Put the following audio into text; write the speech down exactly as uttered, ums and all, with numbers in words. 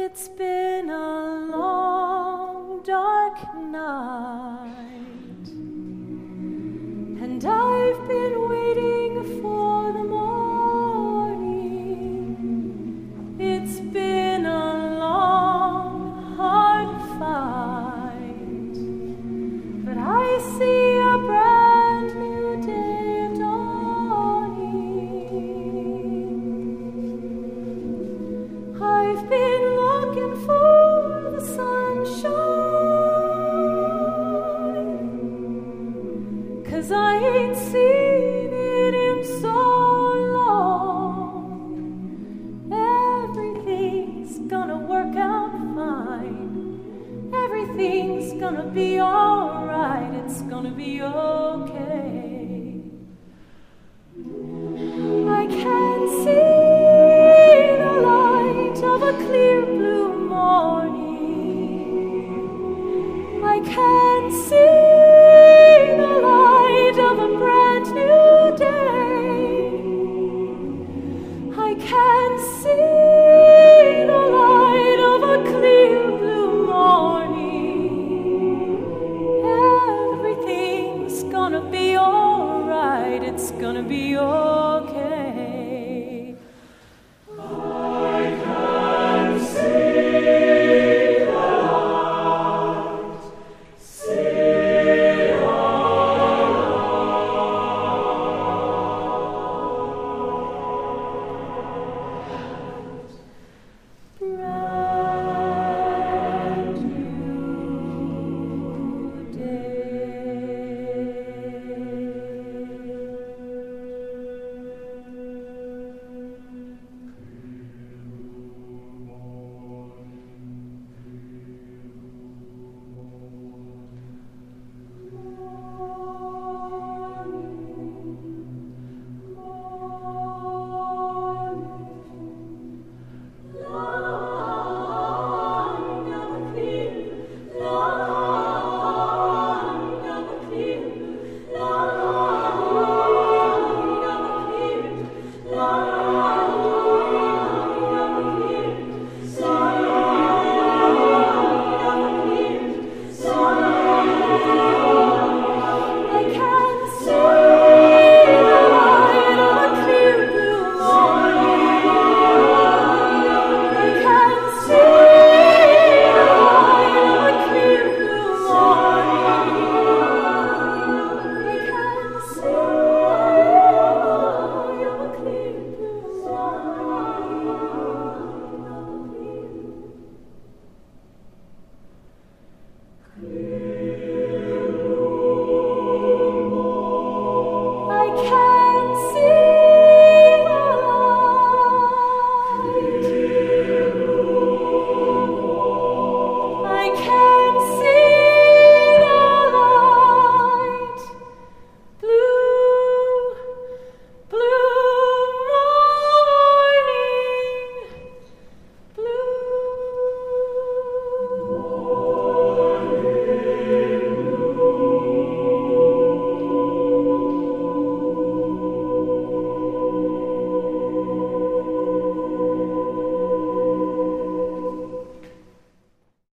It's been a long, dark night, and I've been waiting for the morning. It's been a long, hard fight, but I see a brand new day dawning. I've been looking for the sunshine, 'cause I ain't seen it in so long. Everything's gonna work out fine. Everything's gonna be alright. It's gonna be okay. I can see the light of a clear blue morning. I can see the light of a brand new day. I can see the light of a clear blue morning. Everything's gonna be alright. It's gonna be okay. I can see the light, see the light.